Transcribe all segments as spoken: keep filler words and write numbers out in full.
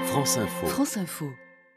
France Info. France Info.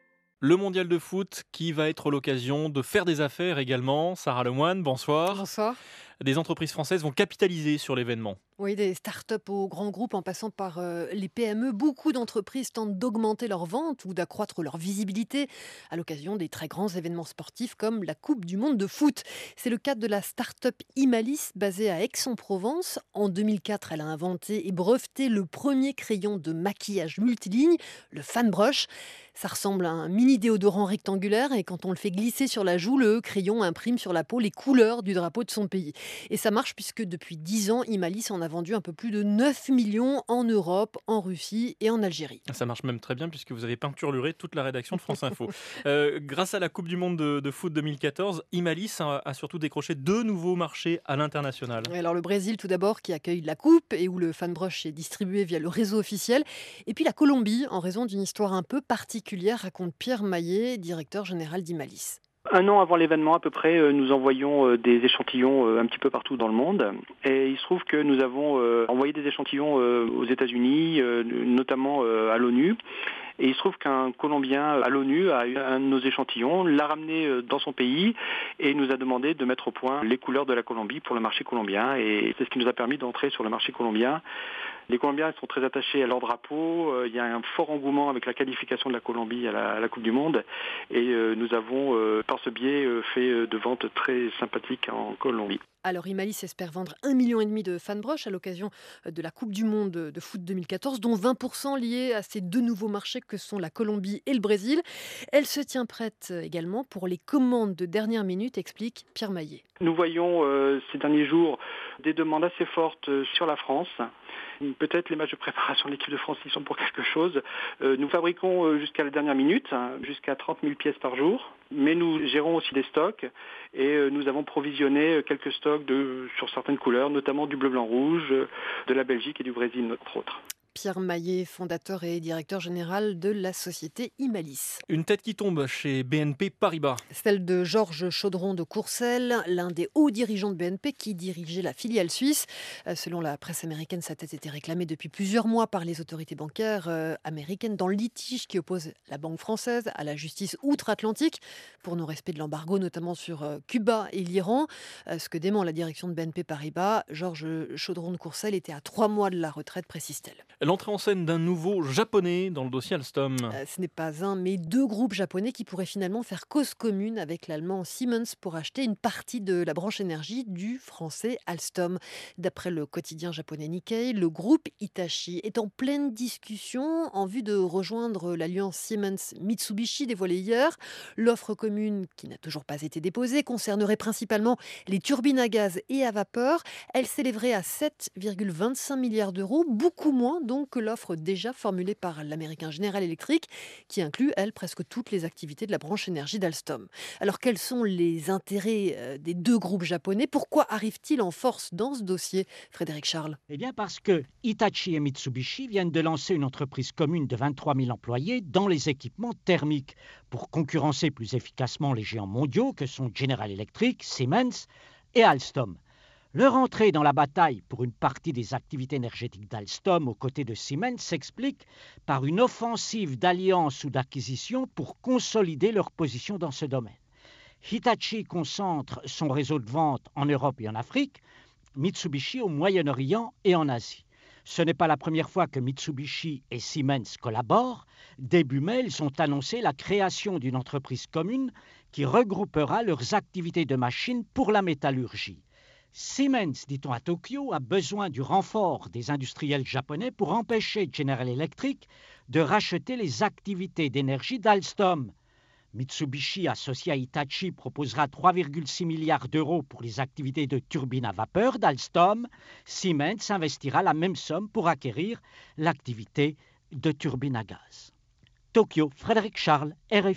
Le mondial de foot qui va être l'occasion de faire des affaires également. Sarah Lemoine, bonsoir. Bonsoir. Des entreprises françaises vont capitaliser sur l'événement. Oui, des startups aux grands groupes en passant par euh, les P M E, beaucoup d'entreprises tentent d'augmenter leurs ventes ou d'accroître leur visibilité à l'occasion des très grands événements sportifs comme la Coupe du monde de foot. C'est le cas de la startup Imalis basée à Aix-en-Provence. En deux mille quatre, elle a inventé et breveté le premier crayon de maquillage multiligne, le Fan Brush. Ça ressemble à un mini déodorant rectangulaire et quand on le fait glisser sur la joue, le crayon imprime sur la peau les couleurs du drapeau de son pays. Et ça marche puisque depuis dix ans, Imalis en a vendu un peu plus de neuf millions en Europe, en Russie et en Algérie. Ça marche même très bien puisque vous avez peinturluré toute la rédaction de France Info. euh, grâce à la Coupe du monde de, de foot deux mille quatorze, Imalis a, a surtout décroché deux nouveaux marchés à l'international. Et alors le Brésil tout d'abord qui accueille la Coupe et où le Fan Brush est distribué via le réseau officiel. Et puis la Colombie en raison d'une histoire un peu particulière, raconte Pierre Maillet, directeur général d'Imalis. Un an avant l'événement à peu près, nous envoyons des échantillons un petit peu partout dans le monde. Et il se trouve que nous avons envoyé des échantillons aux États-Unis, notamment à l'ONU. Et il se trouve qu'un Colombien à l'ONU a eu un de nos échantillons, l'a ramené dans son pays et nous a demandé de mettre au point les couleurs de la Colombie pour le marché colombien. Et c'est ce qui nous a permis d'entrer sur le marché colombien. Les Colombiens sont très attachés à leur drapeau. Il y a un fort engouement avec la qualification de la Colombie à la, à la Coupe du Monde. Et nous avons, par ce biais, fait de ventes très sympathiques en Colombie. Alors Imalis espère vendre un virgule cinq million de Fan Brush à l'occasion de la Coupe du monde de foot deux mille quatorze, dont vingt pour cent liés à ces deux nouveaux marchés que sont la Colombie et le Brésil. Elle se tient prête également pour les commandes de dernière minute, explique Pierre Maillet. Nous voyons euh, ces derniers jours des demandes assez fortes sur la France. Peut-être les matchs de préparation de l'équipe de France y sont pour quelque chose. Euh, nous fabriquons jusqu'à la dernière minute, hein, jusqu'à trente mille pièces par jour. Mais nous gérons aussi des stocks et euh, nous avons provisionné quelques stocks de, sur certaines couleurs, notamment du bleu, blanc, rouge, de la Belgique et du Brésil, entre autres. Pierre Maillet, fondateur et directeur général de la société Imalis. Une tête qui tombe chez B N P Paribas. Celle de Georges Chaudron de Courcelles, l'un des hauts dirigeants de B N P qui dirigeait la filiale suisse. Selon la presse américaine, sa tête était réclamée depuis plusieurs mois par les autorités bancaires américaines dans le litige qui oppose la banque française à la justice outre-Atlantique pour non-respect de l'embargo, notamment sur Cuba et l'Iran. Ce que dément la direction de B N P Paribas, Georges Chaudron de Courcelles était à trois mois de la retraite, précise-t-elle. L'entrée en scène d'un nouveau japonais dans le dossier Alstom. Euh, ce n'est pas un, mais deux groupes japonais qui pourraient finalement faire cause commune avec l'allemand Siemens pour acheter une partie de la branche énergie du français Alstom. D'après le quotidien japonais Nikkei, le groupe Hitachi est en pleine discussion en vue de rejoindre l'alliance Siemens-Mitsubishi dévoilée hier. L'offre commune, qui n'a toujours pas été déposée, concernerait principalement les turbines à gaz et à vapeur. Elle s'élèverait à sept virgule vingt-cinq milliards d'euros, beaucoup moins donc que l'offre déjà formulée par l'américain General Electric, qui inclut, elle, presque toutes les activités de la branche énergie d'Alstom. Alors, quels sont les intérêts des deux groupes japonais ? Pourquoi arrivent-ils en force dans ce dossier, Frédéric Charles ? Eh bien, parce que Hitachi et Mitsubishi viennent de lancer une entreprise commune de vingt-trois mille employés dans les équipements thermiques pour concurrencer plus efficacement les géants mondiaux que sont General Electric, Siemens et Alstom. Leur entrée dans la bataille pour une partie des activités énergétiques d'Alstom aux côtés de Siemens s'explique par une offensive d'alliance ou d'acquisition pour consolider leur position dans ce domaine. Hitachi concentre son réseau de vente en Europe et en Afrique, Mitsubishi au Moyen-Orient et en Asie. Ce n'est pas la première fois que Mitsubishi et Siemens collaborent. Début mai, ils ont annoncé la création d'une entreprise commune qui regroupera leurs activités de machines pour la métallurgie. Siemens, dit-on à Tokyo, a besoin du renfort des industriels japonais pour empêcher General Electric de racheter les activités d'énergie d'Alstom. Mitsubishi, associé à Hitachi, proposera trois virgule six milliards d'euros pour les activités de turbines à vapeur d'Alstom. Siemens investira la même somme pour acquérir l'activité de turbines à gaz. Tokyo, Frédéric Charles, R F I.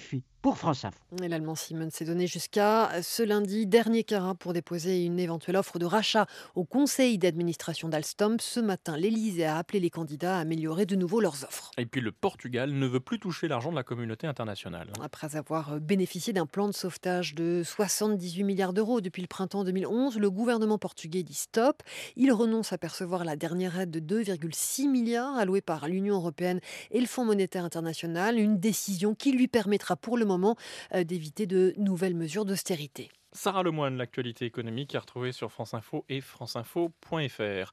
pour France Info. Et l'allemand Siemens s'est donné jusqu'à ce lundi dernier carat pour déposer une éventuelle offre de rachat au conseil d'administration d'Alstom. Ce matin, l'Élysée a appelé les candidats à améliorer de nouveau leurs offres. Et puis le Portugal ne veut plus toucher l'argent de la communauté internationale. Après avoir bénéficié d'un plan de sauvetage de soixante-dix-huit milliards d'euros depuis le printemps deux mille onze, le gouvernement portugais dit stop. Il renonce à percevoir la dernière aide de deux virgule six milliards allouée par l'Union européenne et le Fonds monétaire international. Une décision qui lui permettra pour le moment d'éviter de nouvelles mesures d'austérité. Sarah Lemoine, l'actualité économique à retrouver sur France Info et franceinfo point fr.